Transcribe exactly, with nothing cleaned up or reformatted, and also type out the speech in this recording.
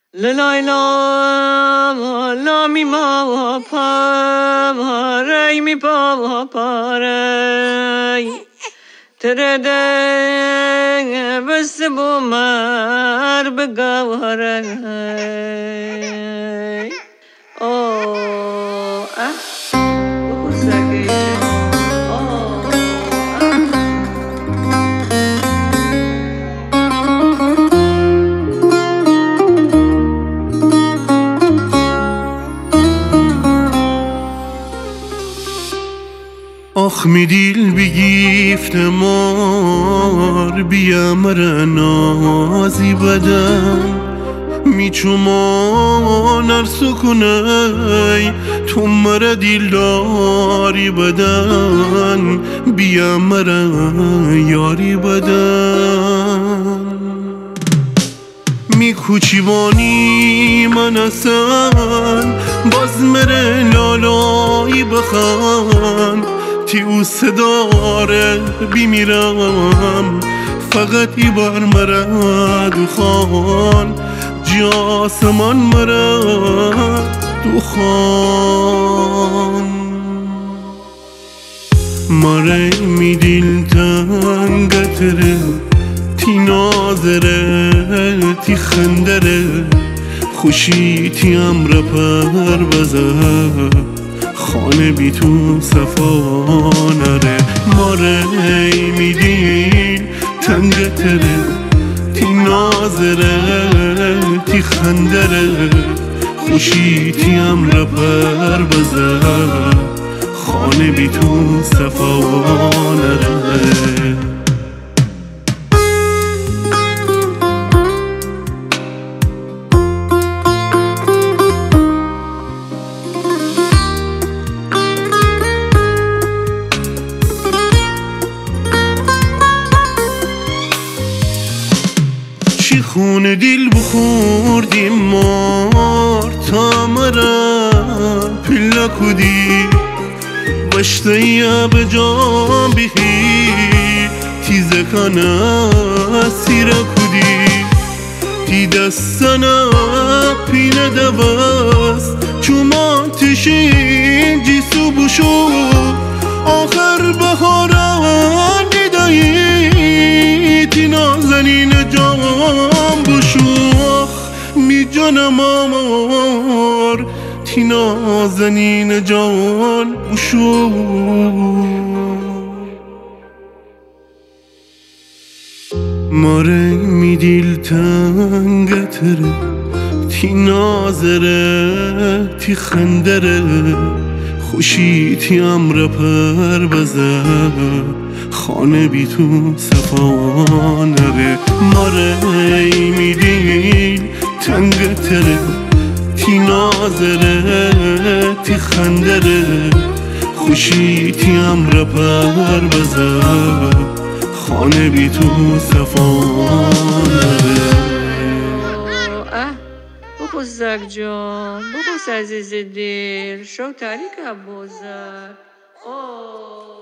لای لا لا می ما پا ری می پا پا ری ترده بس بو مر بگواره آه اه بخور سگه آخ می دیل بگیفت مار بیا مرا نازی بدن می چومان ارسو کنی تو مرا دیل داری بدن بیا مرا یاری بدن می کوچیوانی من اصلا باز مره لالایی بخوان تی او صداره بیمیرم فقط ای بار مرا دخان جاسمان مرا دخان مره می دیل تنگتره تی نازره تی خندره خوشی تی امر پر بزه خانه بی تو صفا نره ماره می دیل تنگتره تی نازره تی خندره خوشی تی امر پر بزه خانه بی تو صفا نره چی خون دیل بخوردیم مار تا مرا پلا کدی بشتیا به جام بیهی تیزه کنه سیره کدی تی دستنا پینه دواست چوما تشین جیسو بشو آخر بهاران دیدایی تی نازنین جام بشوخ می جانم آمار تی نازنین جان بشوخ ماره می دیل تنگتره تی نازره تی خندره خوشی تی امر پر بزه خانه بی تو صفا نره ماره می دیل تنگتره تی نازره تی خندره خوشی تی امر پر بزه خانه بی تو صفا نره بخور زگ جان بخور عزیز دل شو تاریک بوزد آه